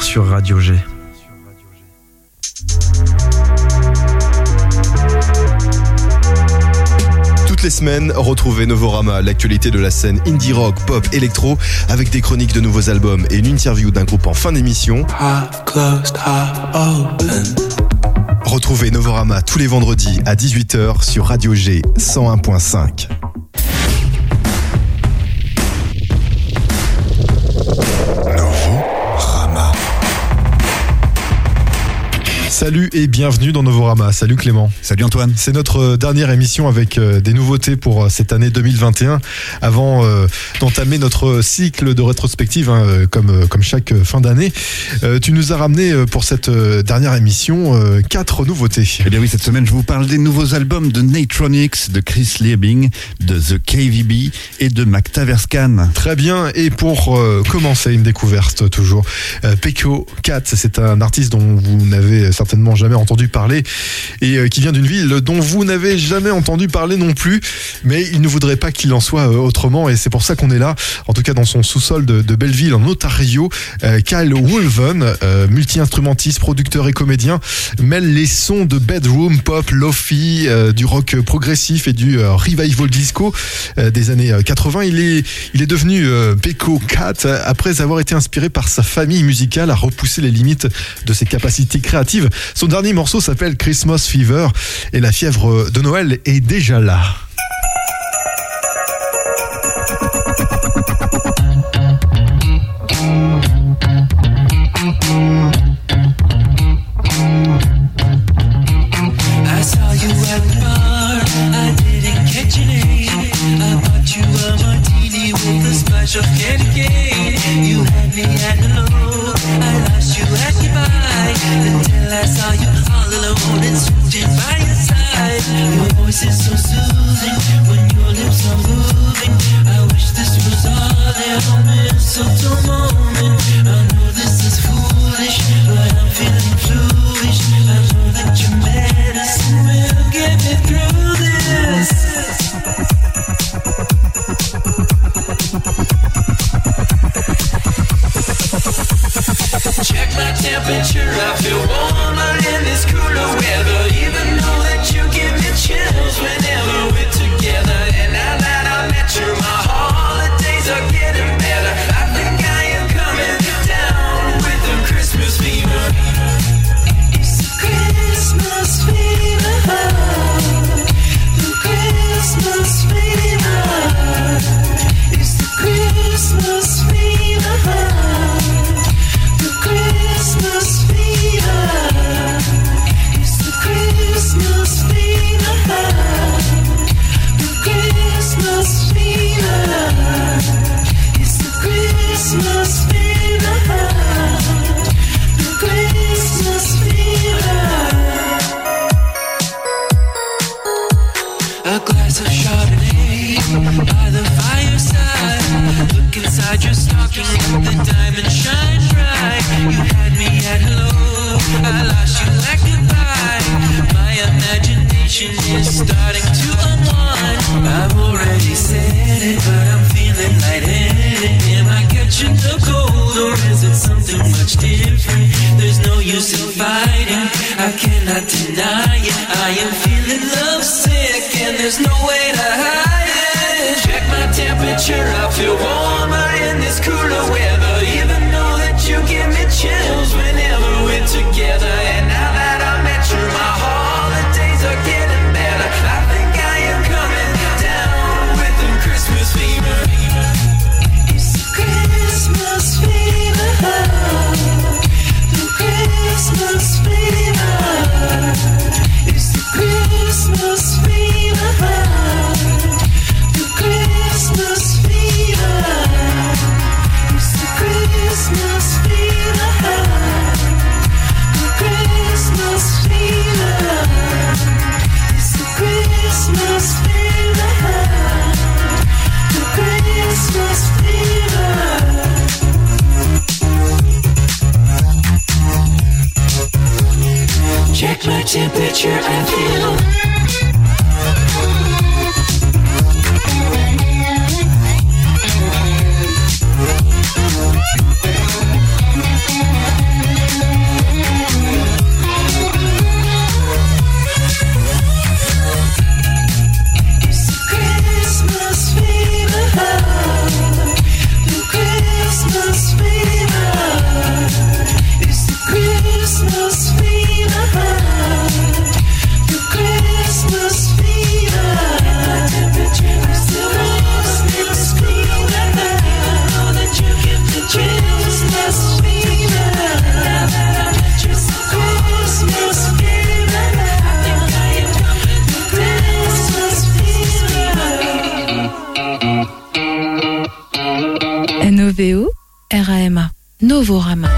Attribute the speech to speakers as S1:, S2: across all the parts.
S1: sur Radio G.
S2: Toutes les semaines, retrouvez Novorama, l'actualité de la scène indie rock, pop, électro, avec des chroniques de nouveaux albums et une interview d'un groupe en fin d'émission.
S3: Half closed, half open.
S2: Retrouvez Novorama tous les vendredis à 18h sur Radio G 101.5. Salut et bienvenue dans Novorama. Salut Clément.
S4: Salut Antoine.
S2: C'est notre dernière émission avec des nouveautés pour cette année 2021 avant d'entamer notre cycle de rétrospective comme chaque fin d'année. Tu nous as ramené pour cette dernière émission 4 nouveautés.
S4: Eh bien oui, cette semaine je vous parle des nouveaux albums de Natronics, de Chris Liebing, de The KVB et de Mac Taverscan.
S2: Très bien, et pour commencer une découverte toujours, Peko Cat, c'est un artiste dont vous n'avez certainement jamais entendu parler et qui vient d'une ville dont vous n'avez jamais entendu parler non plus, mais il ne voudrait pas qu'il en soit autrement et c'est pour ça qu'on est là, en tout cas dans son sous-sol de Belleville en Ontario. Kyle Wolven, multi-instrumentiste, producteur et comédien, mêle les sons de bedroom, pop, lofi, du rock progressif et du revival disco des années 80. Il est devenu Peko Cat après avoir été inspiré par sa famille musicale à repousser les limites de ses capacités créatives. Son dernier morceau s'appelle Christmas Fever et la fièvre de Noël est déjà là.
S3: I saw you at the bar, I didn't catch your name. I bought you a martini with a splash of candy cane. You had me at hello, I lost you at goodbye. Until I saw you all alone and swooped in by your side. Your voice is so soothing when your lips are moving. I wish this was all in a mistletoe moment. I know this is foolish, but I'm feeling foolish. I know that your medicine will get me through this. Check my temperature, I feel warmer in this cooler weather. Even though that you give me chills whenever we're together. And now that I met you, my holidays are getting better. I think I am coming down with the Christmas fever. It's the Christmas fever. The Christmas fever. It's the Christmas fever. Christmas fever. It's the Christmas fever. The Christmas fever. It's the Christmas fever. The Christmas fever. A glass of Chardonnay by the fireside. Look inside your stocking, the diamond shine bright. You had me at hello, I lost you at goodbye. My imagination is starting to unwind. I've already said it, but I'm feeling lightheaded. Am I catching the cold, or is it something much different? There's no use in fighting, I cannot deny it. I am feeling lovesick, and there's no way to hide it. Check my temperature, I feel warmer in this cooler weather. Even though that you give me chills whenever we're together. And now that I met you, my holidays are getting better. I think I am coming down with the Christmas fever. It's the Christmas fever. The Christmas fever. It's the Christmas fever. The Christmas fever. It's the Christmas fever. The Christmas fever. It's the Christmas fever. The Christmas fever. Check my temperature, I feel.
S1: N-O-V-O-R-A-M-A. Novorama.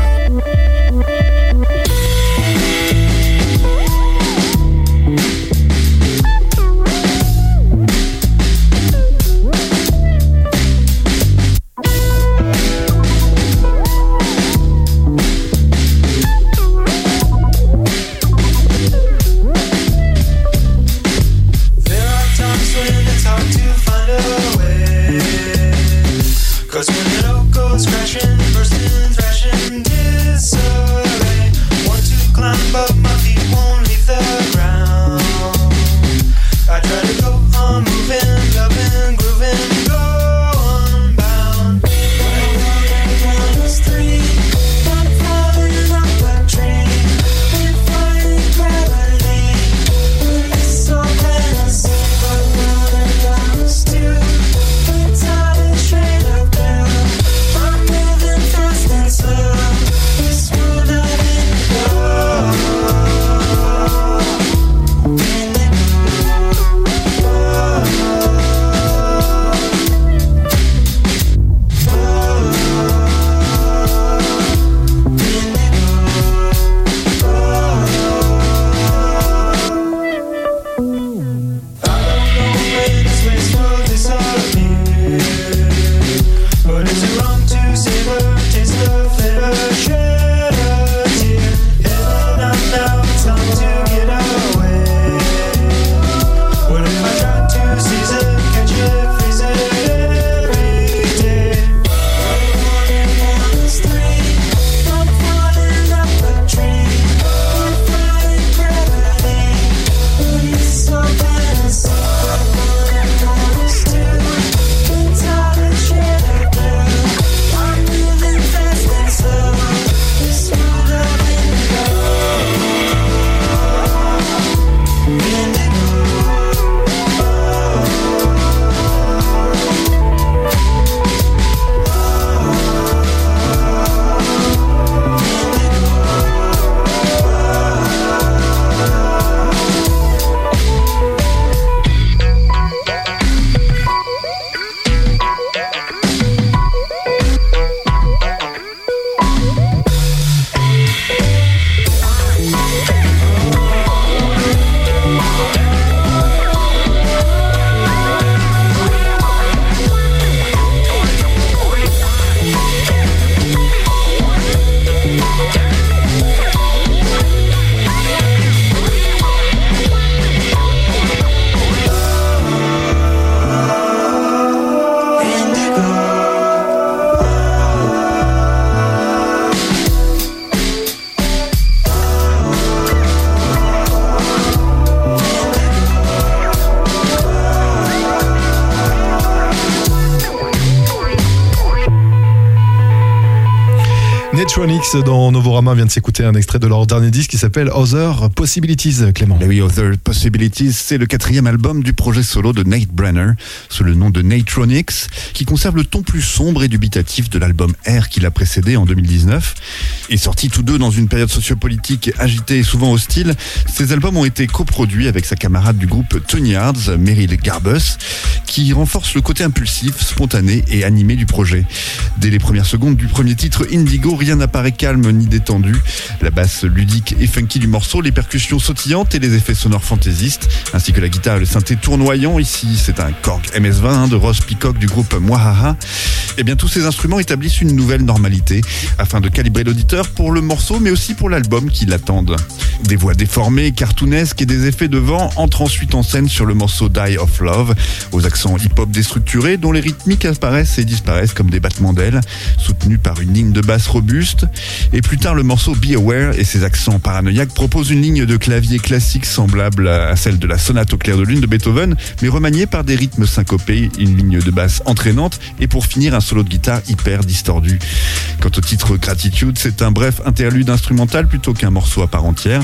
S2: Netronics dans Novorama vient de s'écouter un extrait de leur dernier disque qui s'appelle Other Possibilities, Clément.
S4: Et oui, Other Possibilities, c'est le 4e album du projet solo de Nate Brenner, sous le nom de Netronics, qui conserve le ton plus sombre et dubitatif de l'album Air qui l'a précédé en 2019. Et sortis tous deux dans une période sociopolitique agitée et souvent hostile, ces albums ont été coproduits avec sa camarade du groupe Tony Yards, Meryl Garbus, qui renforce le côté impulsif, spontané et animé du projet. Dès les premières secondes du premier titre, Indigo, rien n'apparaît calme ni détendu. La basse ludique et funky du morceau, les percussions sautillantes et les effets sonores fantaisistes, ainsi que la guitare et le synthé tournoyant. Ici, c'est un Korg MS-20 de Ross Peacock du groupe Mwahaha. Et bien, tous ces instruments établissent une nouvelle normalité afin de calibrer l'auditeur pour le morceau, mais aussi pour l'album qui l'attendent. Des voix déformées, cartoonesques et des effets de vent entrent ensuite en scène sur le morceau Die of Love, aux accents hip-hop déstructurés dont les rythmiques apparaissent et disparaissent comme des battements d'ailes, soutenus par une ligne de basse robuste. Et plus tard, le morceau Be Aware et ses accents paranoïaques proposent une ligne de clavier classique semblable à celle de la sonate au clair de lune de Beethoven, mais remaniée par des rythmes syncopés, une ligne de basse entraînante et pour finir un solo de guitare hyper distordu. Quant au titre Gratitude, c'est un bref interlude instrumental plutôt qu'un morceau à part entière.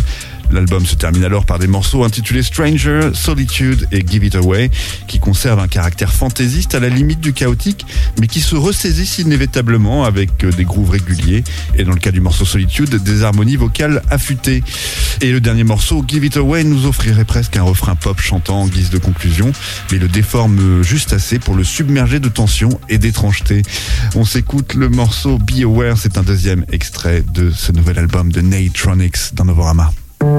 S4: L'album se termine alors par des morceaux intitulés Stranger, Solitude et Give It Away, qui conservent un caractère fantaisiste à la limite du chaotique, mais qui se ressaisissent inévitablement avec des grooves réguliers, et dans le cas du morceau Solitude, des harmonies vocales affûtées. Et le dernier morceau, Give It Away, nous offrirait presque un refrain pop chantant en guise de conclusion, mais le déforme juste assez pour le submerger de tension et d'étrangeté. On s'écoute le morceau Be Aware, c'est un deuxième extrait de ce nouvel album de Natronics dans Novorama.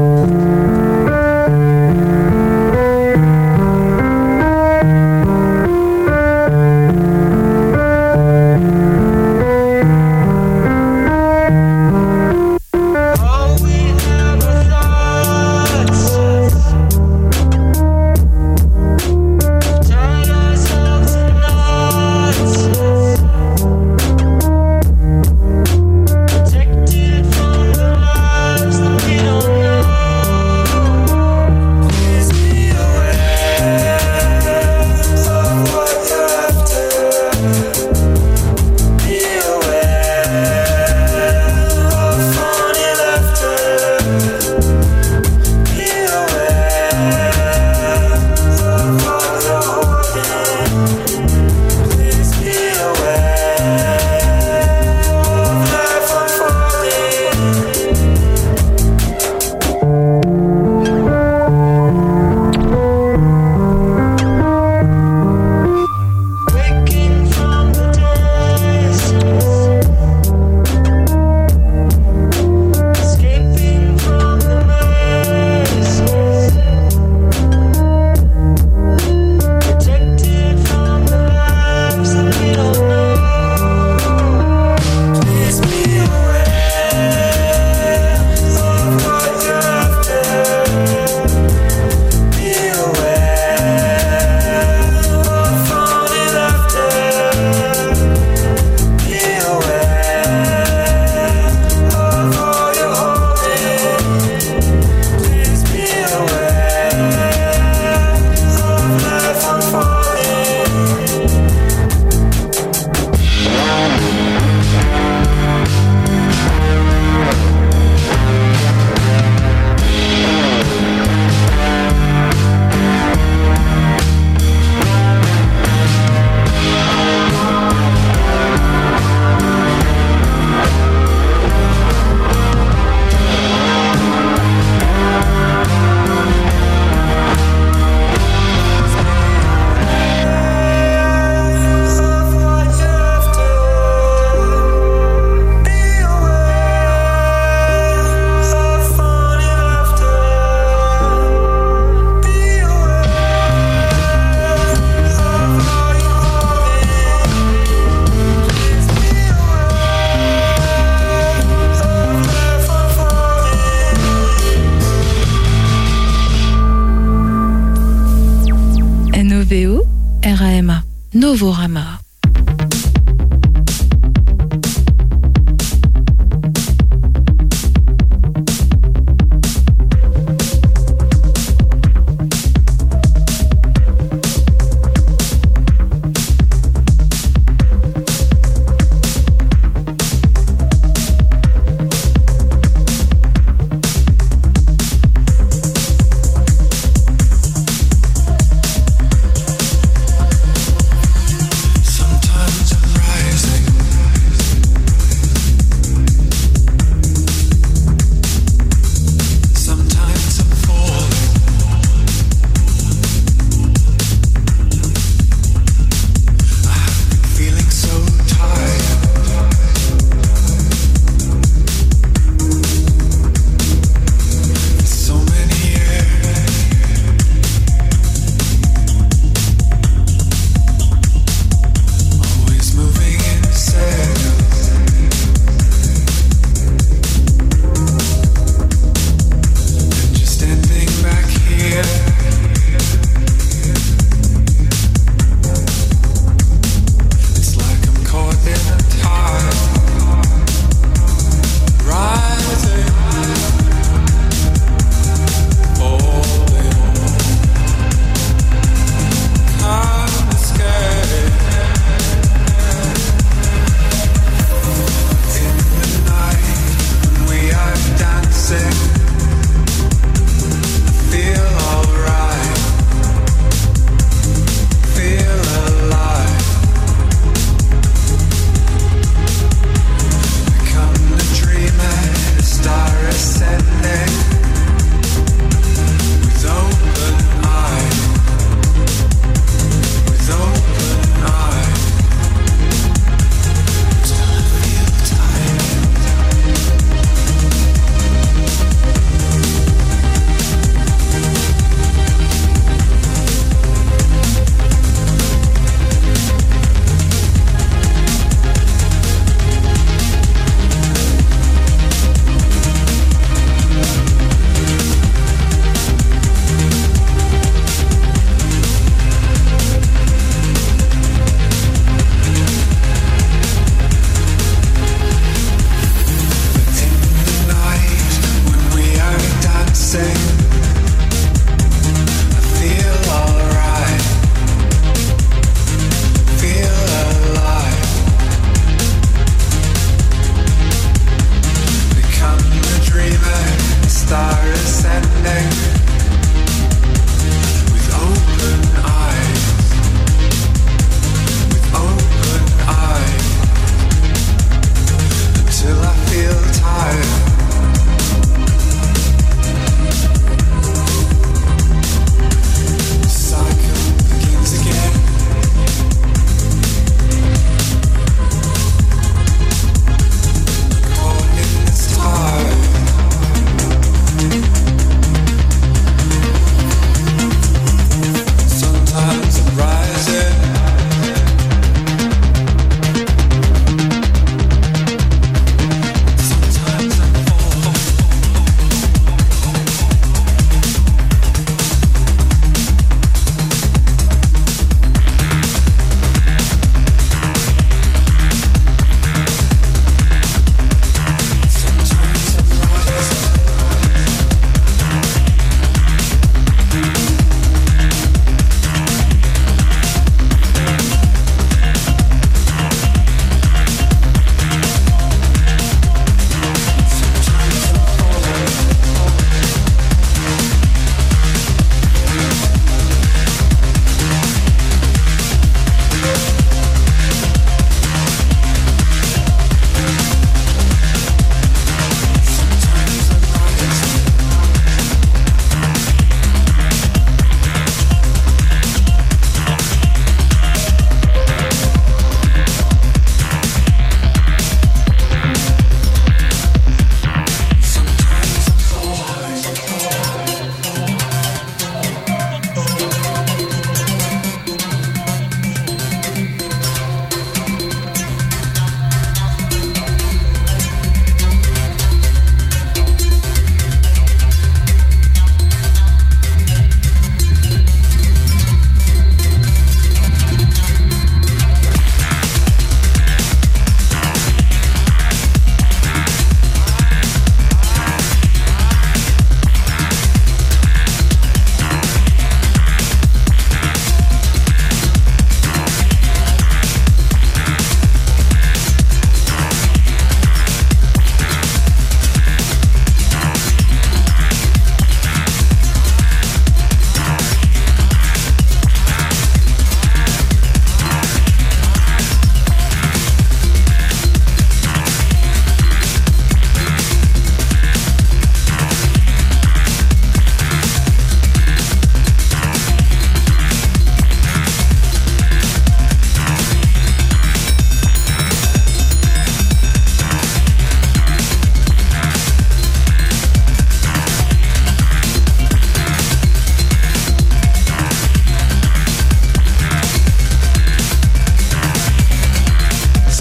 S1: RAMA, Novorama.
S3: So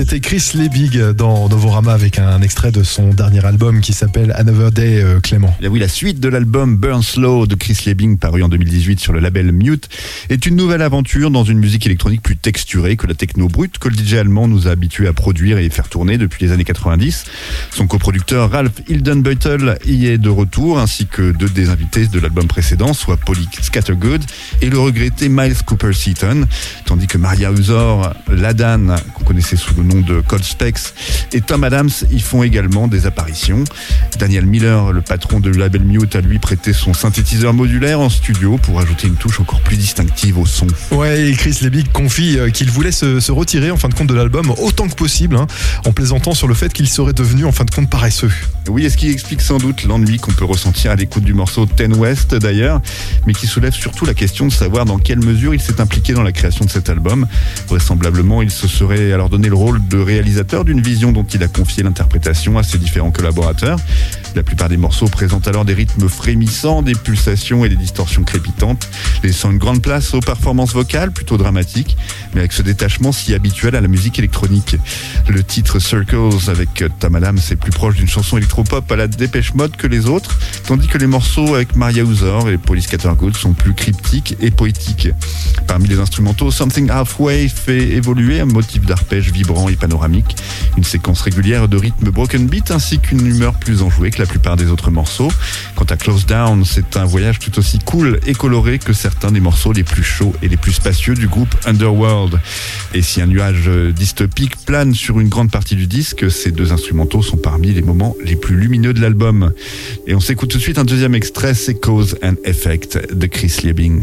S2: C'était Chris Lebig dans Novorama avec un extrait de son dernier album qui s'appelle Another Day, Clément.
S4: Et oui, la suite de l'album Burn Slow de Chris Lebig, paru en 2018 sur le label Mute, est une nouvelle aventure dans une musique électronique plus texturée que la techno brute que le DJ allemand nous a habitués à produire et faire tourner depuis les années 90. Son coproducteur Ralph Hildenbeutel y est de retour, ainsi que deux des invités de l'album précédent, soit Polly Scattergood et le regretté Miles Cooper Seaton, tandis que Maria Uzor, Ladan, qu'on connaissait sous le nom de Cold Specs, et Tom Adams y font également des apparitions. Daniel Miller, le patron de label Mute, a lui prêté son synthétiseur modulaire en studio pour ajouter une touche encore plus distinctive au son.
S2: Ouais, et Chris Lebig confie qu'il voulait se retirer en fin de compte de l'album autant que possible, en plaisantant sur le fait qu'il serait devenu en fin de compte paresseux.
S4: Oui, et ce qui explique sans doute l'ennui qu'on peut ressentir à l'écoute du morceau Ten West d'ailleurs, mais qui soulève surtout la question de savoir dans quelle mesure il s'est impliqué dans la création de cet album. Vraisemblablement, il se serait alors donné le rôle de réalisateur d'une vision dont il a confié l'interprétation à ses différents collaborateurs. La plupart des morceaux présentent alors des rythmes frémissants, des pulsations et des distorsions crépitantes, laissant une grande place aux performances vocales plutôt dramatiques, mais avec ce détachement si habituel à la musique électronique. Le titre Circles avec Tom Adams est plus proche d'une chanson électropop à la Dépêche Mode que les autres, tandis que les morceaux avec Maria Uzor et Polly Scattergood sont plus cryptiques et poétiques. Parmi les instrumentaux, Something Halfway fait évoluer un motif d'arpège vibrant et panoramique, une séquence régulière de rythme broken beat ainsi qu'une humeur plus enjouée que la plupart des autres morceaux. Quant à Close Down, c'est un voyage tout aussi cool et coloré que certains des morceaux les plus chauds et les plus spacieux du groupe Underworld. Et si un nuage dystopique plane sur une grande partie du disque, ces deux instrumentaux sont parmi les moments les plus lumineux de l'album. Et on s'écoute tout de suite un deuxième extrait, c'est Cause and Effect de Chris Lebig.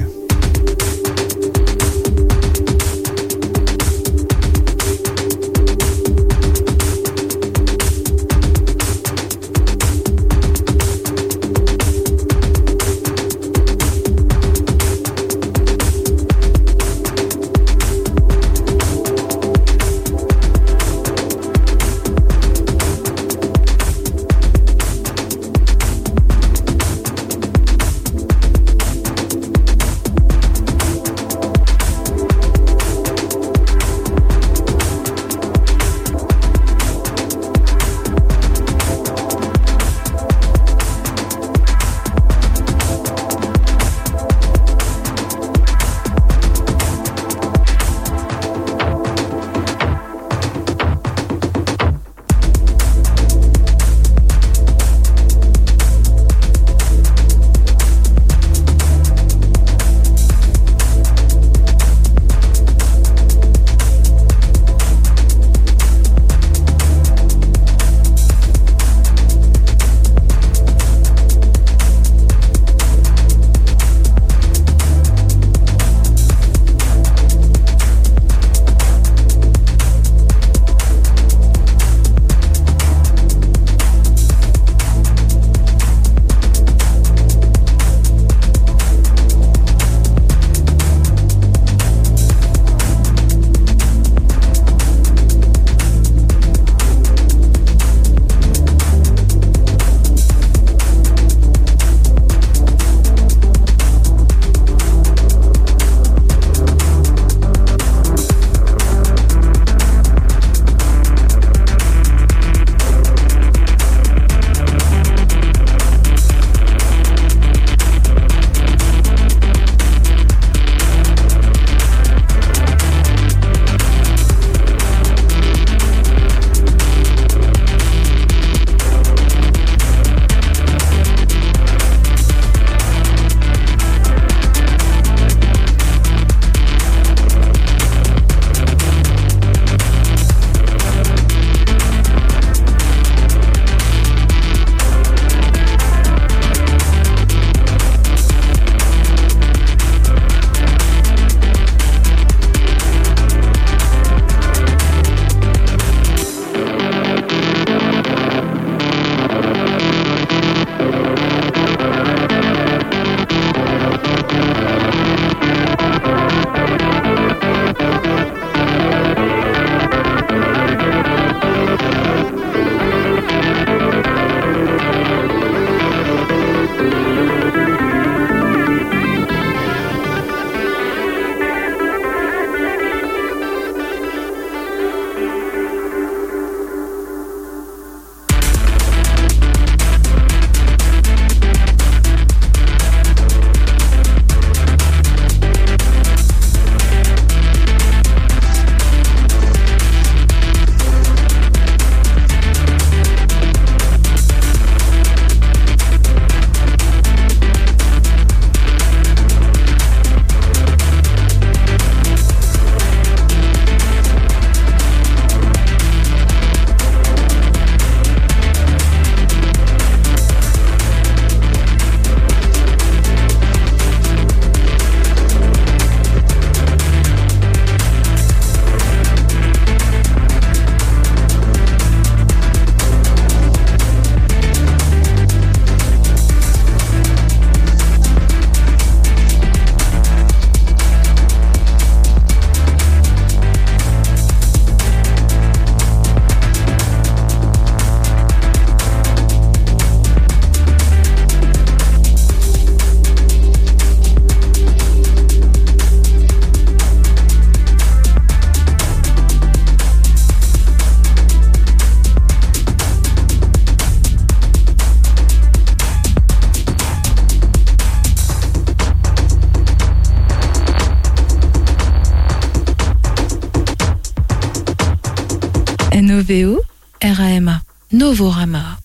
S1: NOVO RAMA. Novorama.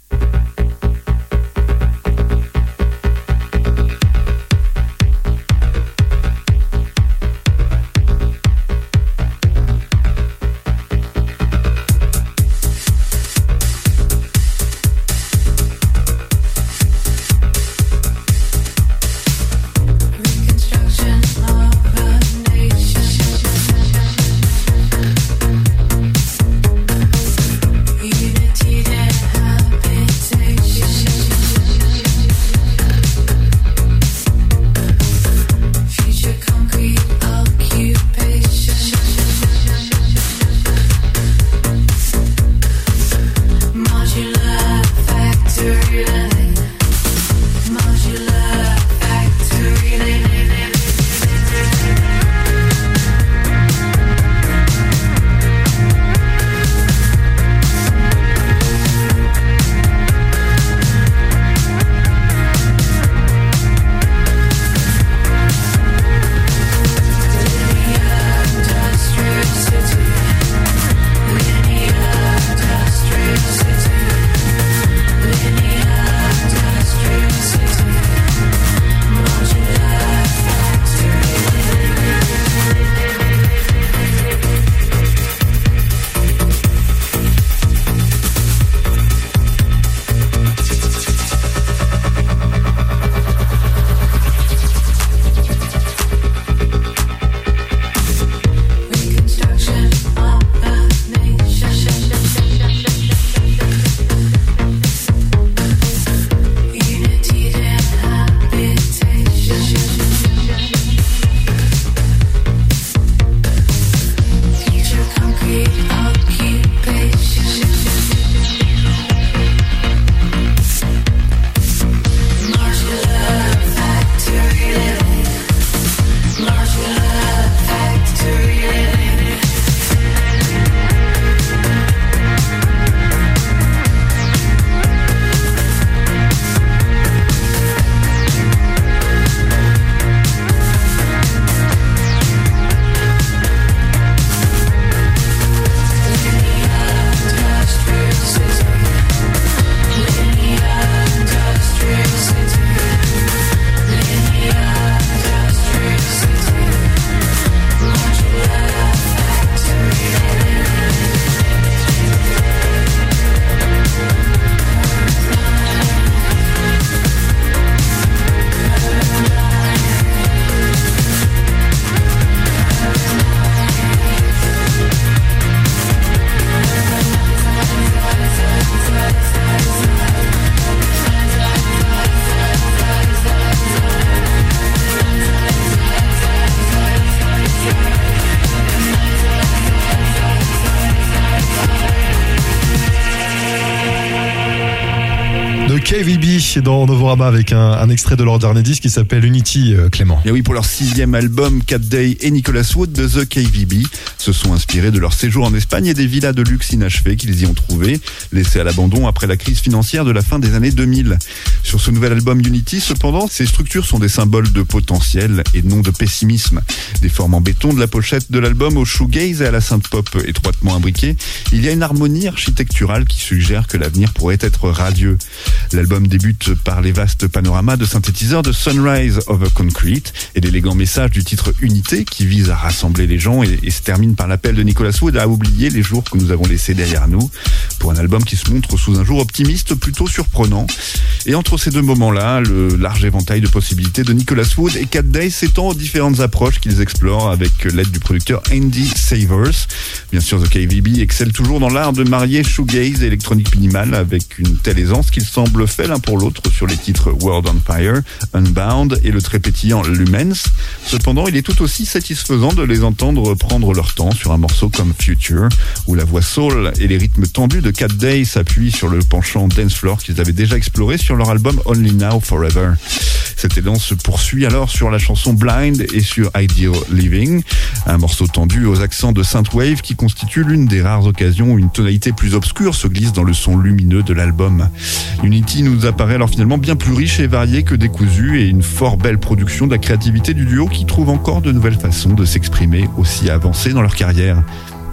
S2: KVB dans Novorama avec un extrait de leur dernier disque qui s'appelle Unity, Clément.
S4: Et oui, pour leur 6e album, Cat Day et Nicholas Wood de The KVB se sont inspirés de leur séjour en Espagne et des villas de luxe inachevées qu'ils y ont trouvées, laissées à l'abandon après la crise financière de la fin des années 2000. Sur ce nouvel album Unity, cependant, ces structures sont des symboles de potentiel et non de pessimisme. Des formes en béton de la pochette de l'album au shoegaze et à la synth-pop étroitement imbriquée, il y a une harmonie architecturale qui suggère que l'avenir pourrait être radieux. L'album débute par les vastes panoramas de synthétiseurs de Sunrise Over Concrete et l'élégant message du titre Unité qui vise à rassembler les gens et se termine par l'appel de Nicholas Wood à oublier les jours que nous avons laissés derrière nous pour un album qui se montre sous un jour optimiste plutôt surprenant. Et entre ces deux moments-là, le large éventail de possibilités de Nicholas Wood et Cat Day s'étend aux différentes approches qu'ils explorent avec l'aide du producteur Andy Savers. Bien sûr, The KVB excelle toujours dans l'art de marier shoegaze et électronique minimale avec une telle aisance qu'ils semblent faits l'un pour l'autre sur les titres World on Fire, Unbound et le très pétillant Lumens. Cependant, il est tout aussi satisfaisant de les entendre prendre leur temps sur un morceau comme Future, où la voix soul et les rythmes tendus de Cat Day s'appuient sur le penchant dance floor qu'ils avaient déjà exploré sur leur album Only Now Forever. Cet élan se poursuit alors sur la chanson Blind et sur Ideal Living, un morceau tendu aux accents de synthwave qui constitue l'une des rares occasions où une tonalité plus obscure se glisse dans le son lumineux de l'album. Unity nous apparaît alors finalement bien plus riche et varié que Décousu et une fort belle production de la créativité du duo qui trouve encore de nouvelles façons de s'exprimer aussi avancées dans leur carrière.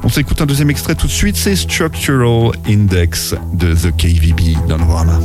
S4: On s'écoute un deuxième extrait tout de suite, c'est Structural Index de The KVB dans Novorama.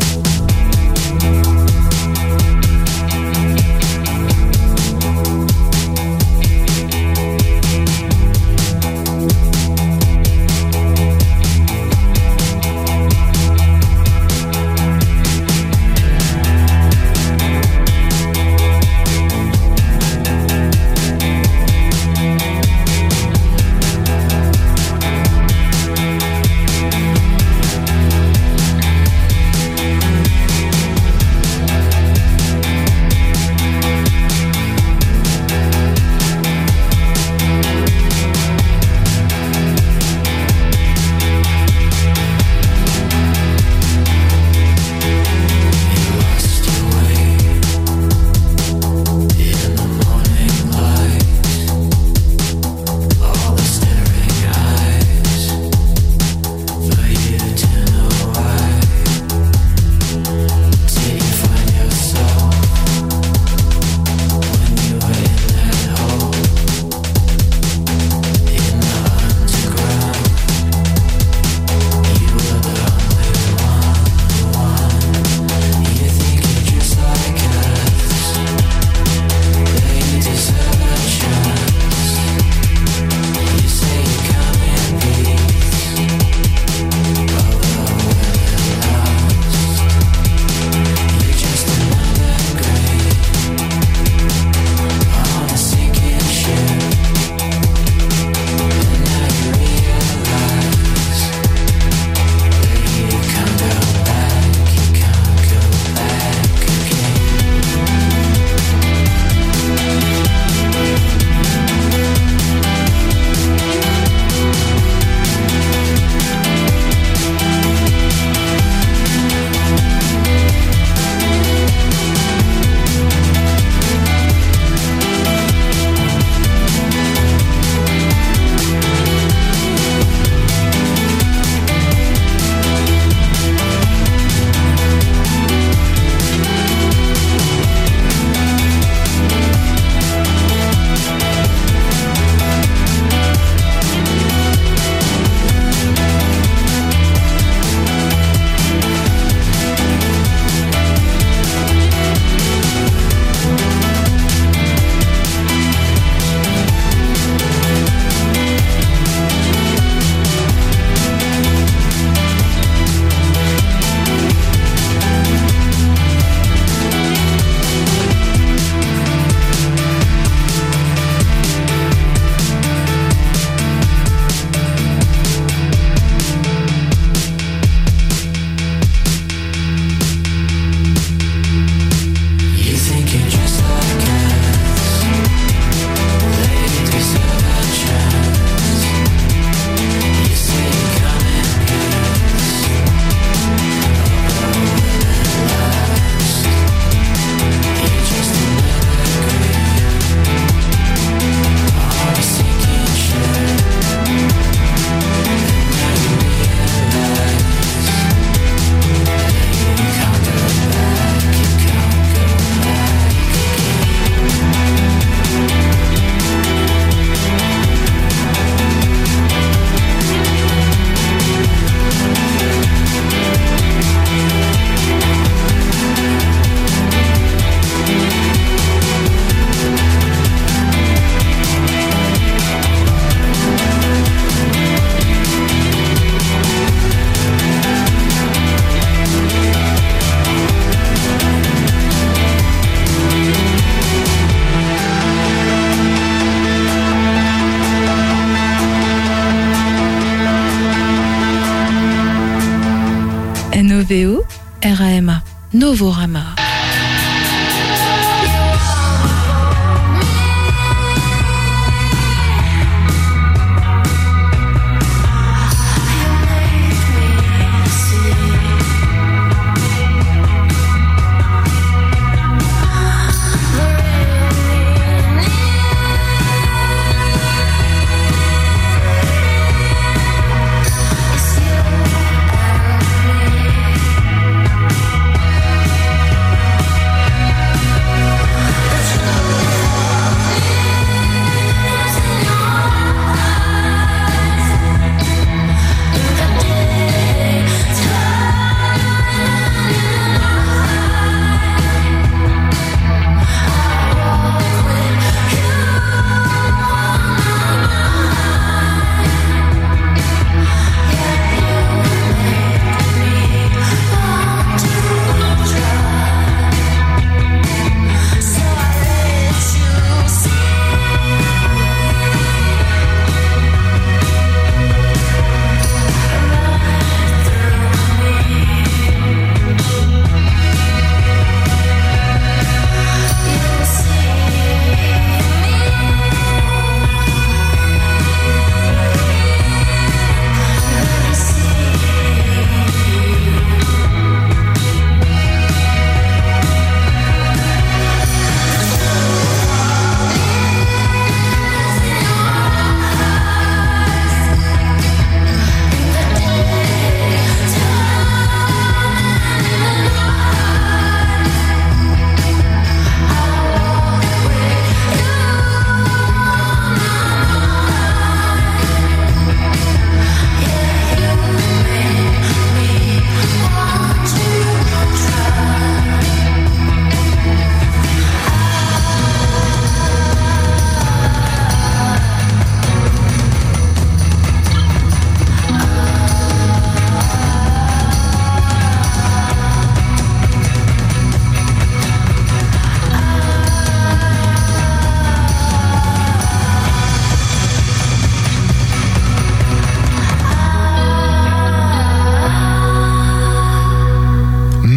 S1: NOVO, RAMA, Novorama.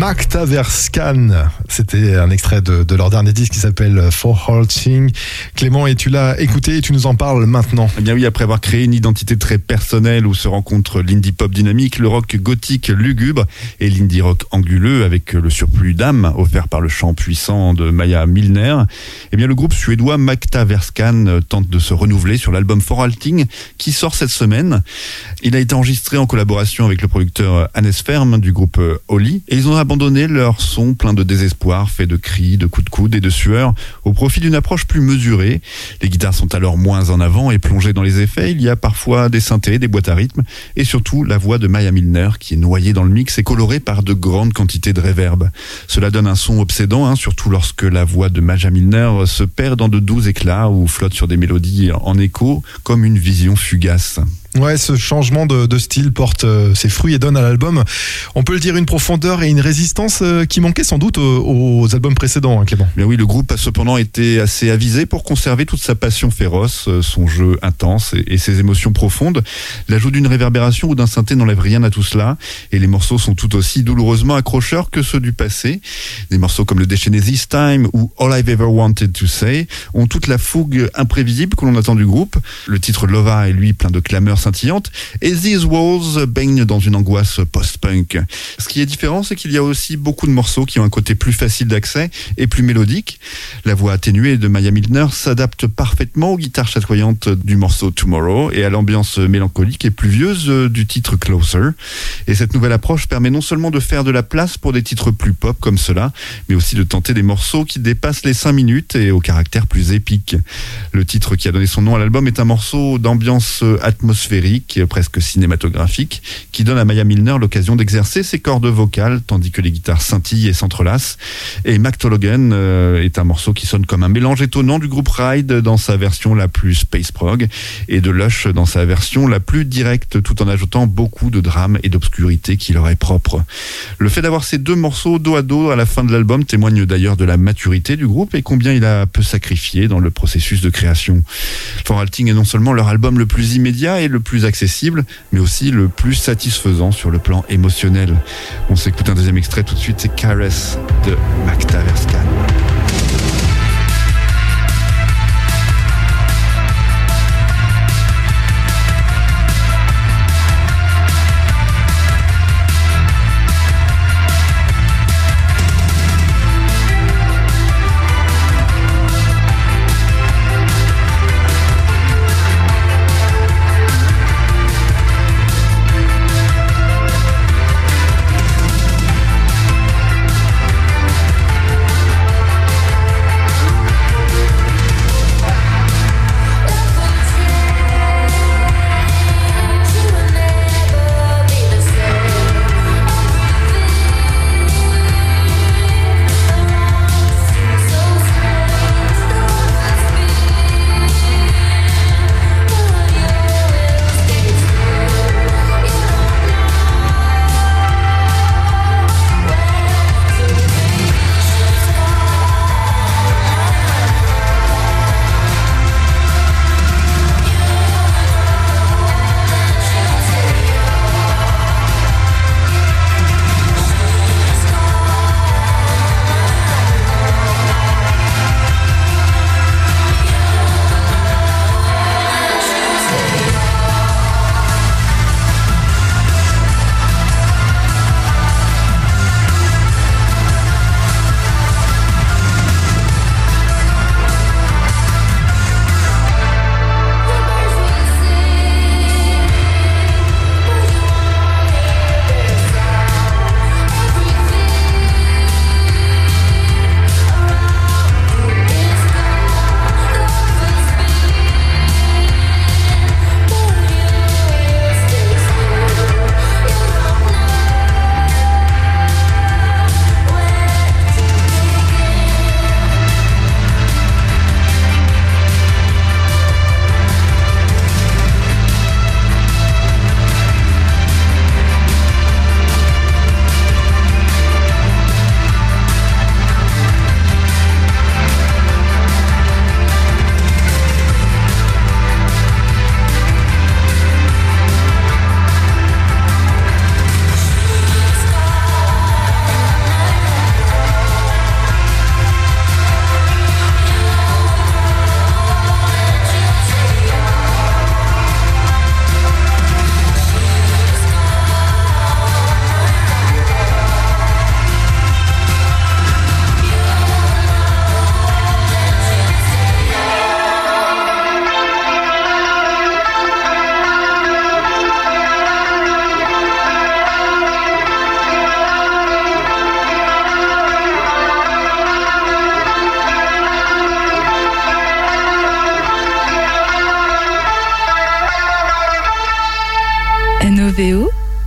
S2: Magtaverskan, c'était un extrait de leur dernier disque qui s'appelle For Halting. Clément, et tu l'as écouté et tu nous en parles maintenant.
S4: Eh bien oui, après avoir créé une identité très personnelle où se rencontrent l'indie pop dynamique, le rock gothique lugubre et l'indie rock anguleux avec le surplus d'âme offert par le chant puissant de Maja Milner, eh bien le groupe suédois Magtaverskan tente de se renouveler sur l'album For Halting qui sort cette semaine. Il a été enregistré en collaboration avec le producteur Hannes Ferm du groupe Oli et ils ont abandonné leur son plein de désespoir, fait de cris, de coups de coude et de sueur au profit d'une approche plus mesurée. Les guitares sont alors moins en avant et plongées dans les effets. Il y a parfois des synthés, des boîtes à rythme et surtout la voix de Maja Milner qui est noyée dans le mix et colorée par de grandes quantités de réverb. Cela donne un son obsédant, surtout lorsque la voix de Maja Milner se perd dans de doux éclats ou flotte sur des mélodies en écho comme une vision fugace.
S2: Ouais, ce changement de style porte ses fruits et donne à l'album, on peut le dire, une profondeur et une résistance qui manquaient sans doute aux albums précédents, Clément.
S4: Bien oui, le groupe a cependant été assez avisé pour conserver toute sa passion féroce, son jeu intense et ses émotions profondes. L'ajout d'une réverbération ou d'un synthé n'enlève rien à tout cela et les morceaux sont tout aussi douloureusement accrocheurs que ceux du passé. Des morceaux comme le déchaîné This Time ou All I've Ever Wanted to Say ont toute la fougue imprévisible que l'on attend du groupe. Le titre Lova est lui plein de clameurs scintillante et These Walls baigne dans une angoisse post-punk. Ce qui est différent, c'est qu'il y a aussi beaucoup de morceaux qui ont un côté plus facile d'accès et plus mélodique. La voix atténuée de Maja Milner s'adapte parfaitement aux guitares chatoyantes du morceau Tomorrow et à l'ambiance mélancolique et pluvieuse du titre Closer. Et cette nouvelle approche permet non seulement de faire de la place pour des titres plus pop comme cela, mais aussi de tenter des morceaux qui dépassent les 5 minutes et au caractère plus épique. Le titre qui a donné son nom à l'album est un morceau d'ambiance atmosphérique, presque cinématographique, qui donne à Maja Milner l'occasion d'exercer ses cordes vocales tandis que les guitares scintillent et s'entrelacent. Et Magtologen est un morceau qui sonne comme un mélange étonnant du groupe Ride dans sa version la plus space prog et de Lush dans sa version la plus directe, tout en ajoutant beaucoup de drame et d'obscurité qui leur est propre. Le fait d'avoir ces deux morceaux dos à dos à la fin de l'album témoigne d'ailleurs de la maturité du groupe et combien il a peu sacrifié dans le processus de création. For Halting est non seulement leur album le plus immédiat et le plus accessible, mais aussi le plus satisfaisant sur le plan émotionnel. On s'écoute un deuxième extrait tout de suite, c'est Caress de Magtaverskan.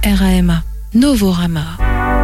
S1: RAMA, Novorama.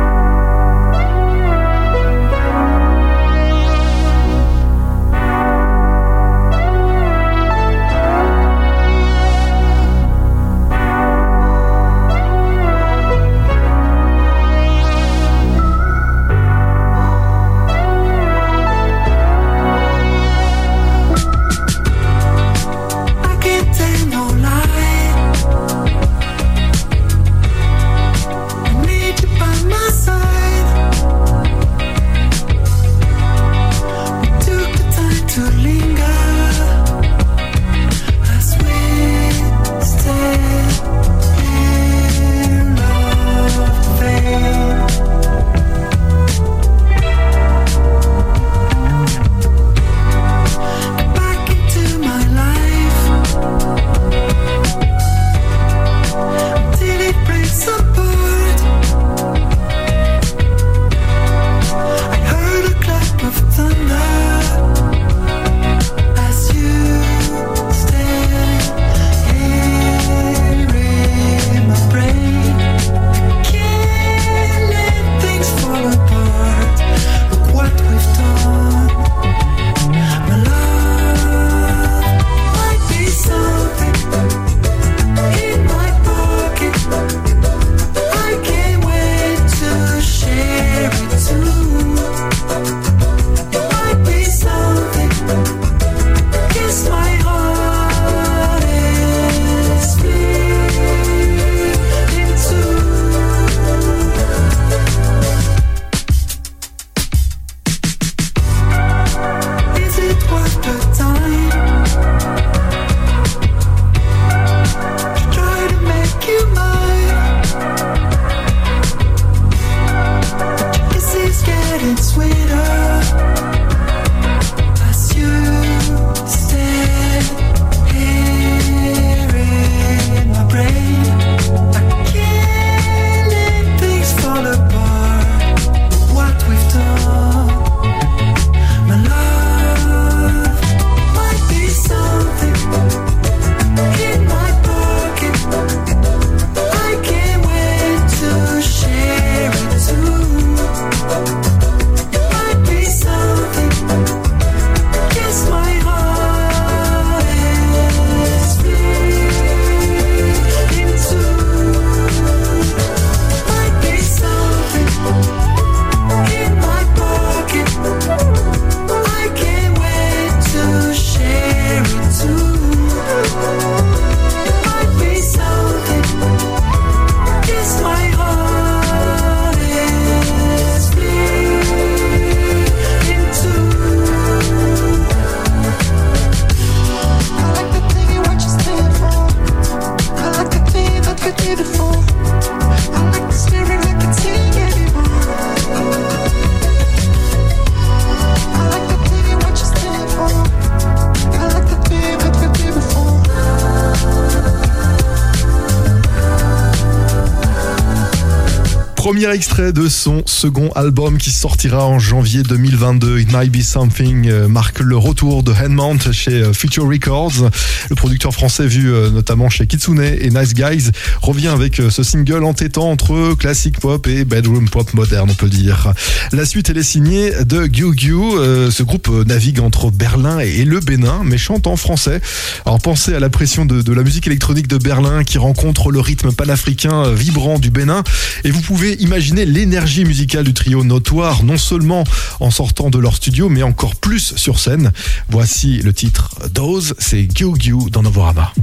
S2: Premier extrait de son second album qui sortira en janvier 2022. It Might Be Something marque le retour de Handmount chez Future Records. Le producteur français vu notamment chez Kitsune et Nice Guys revient avec ce single entêtant entre classic pop et bedroom pop moderne, on peut dire. La suite, elle est signée de Gyu Gyu. Ce groupe navigue entre Berlin et le Bénin, mais chante en français. Alors pensez à la pression de la musique électronique de Berlin qui rencontre le rythme panafricain vibrant du Bénin, et vous pouvez imaginer l'énergie musicale du trio Notoire, non seulement en sortant de leur studio, mais encore plus sur scène. Voici le titre Dose, c'est Gyu Gyu dans Novorama.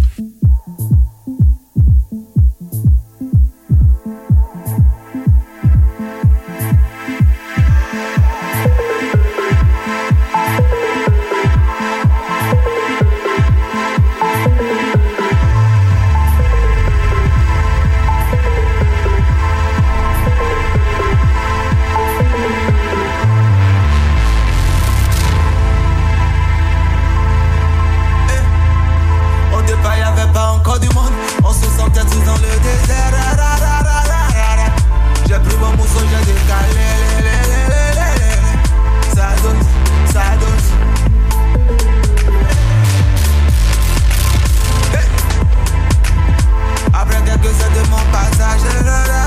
S5: Après quelques heures de mon passage,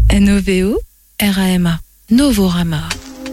S1: N-O-V-O-R-A-M-A. Novorama.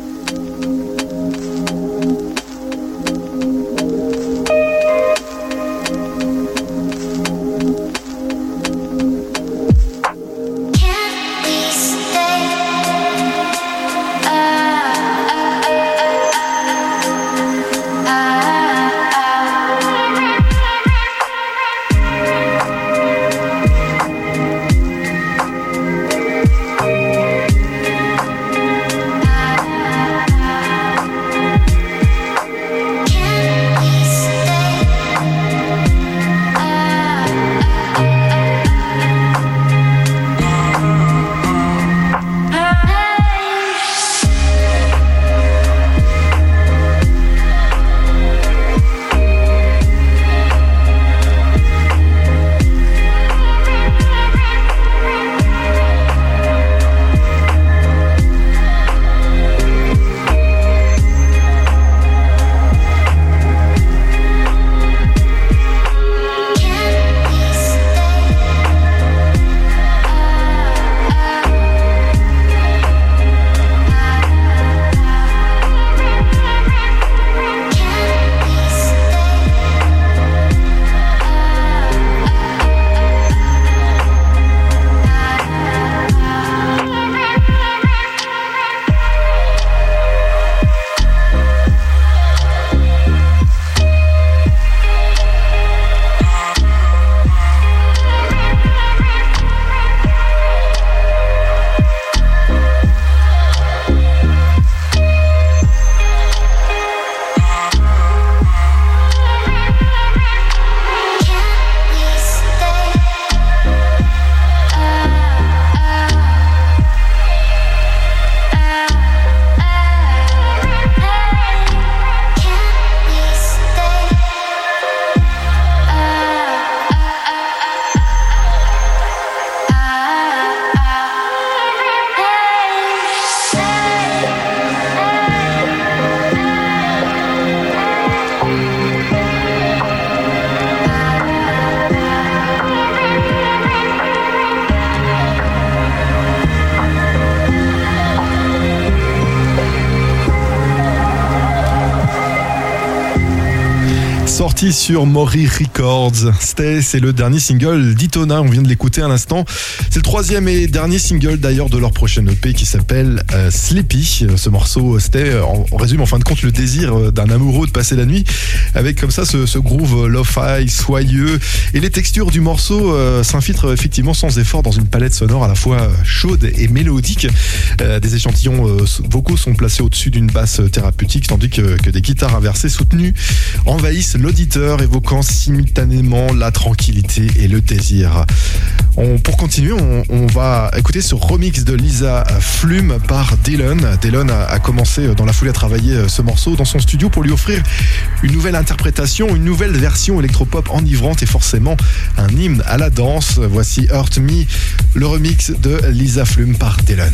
S2: Sorti sur Mori Records. Stay, c'est le dernier single d'Itona, on vient de l'écouter à l'instant. C'est le troisième et dernier single d'ailleurs de leur prochaine EP qui s'appelle Sleepy. Ce morceau, Stay, on résume en fin de compte le désir d'un amoureux de passer la nuit avec comme ça ce groove lo-fi, soyeux. Et les textures du morceau s'infiltrent effectivement sans effort dans une palette sonore à la fois chaude et mélodique. Des échantillons vocaux sont placés au-dessus d'une basse thérapeutique tandis que des guitares inversées soutenues envahissent l'auditeur, évoquant simultanément la tranquillité et le désir. Pour continuer, on va écouter ce remix de Lisa Flume par Dylan. Dylan a commencé dans la foulée à travailler ce morceau dans son studio pour lui offrir une nouvelle interprétation, une nouvelle version électropop enivrante et forcément un hymne à la danse. Voici Hurt Me, le remix de Lisa Flume par Dylan.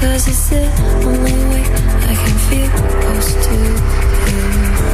S5: 'cause it's the only way I can feel close to you.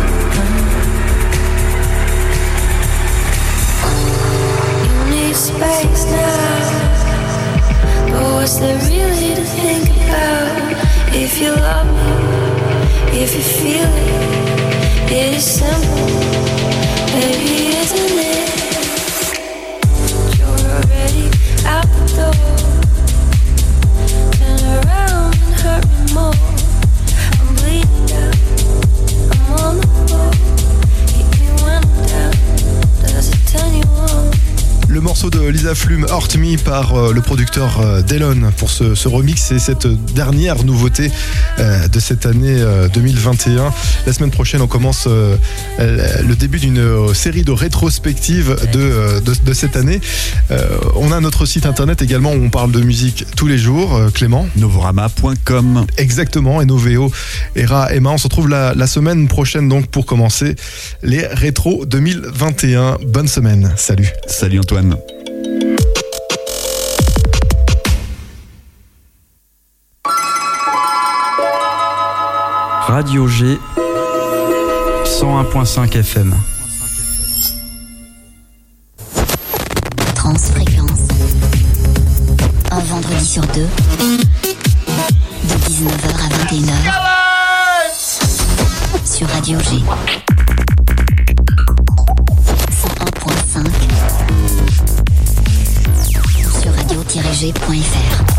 S5: You need space now, but what's there really to think about? If you love me, if you feel it, it is simple, baby, isn't it? You're already out the door. Turn around and hurt me more. I'm bleeding out, I'm on the floor. Hit me when I'm down, does it turn you on?
S2: Le morceau de Lisa Flume, Hurt Me, par le producteur Delon pour ce remix et cette dernière nouveauté de cette année 2021. La semaine prochaine, on commence le début d'une série de rétrospectives de cette année. On a notre site internet également où on parle de musique tous les jours. Clément,
S4: Novorama.com.
S2: Exactement, et Novéo, Era, Emma. On se retrouve la semaine prochaine donc pour commencer les rétros 2021. Bonne semaine, salut.
S4: Salut Antoine.
S6: Radio G 101.5 FM.
S7: Transfréquence. Un vendredi sur deux. De 19h à 21h. Sur Radio G. 101.5. Sur radio-g.fr.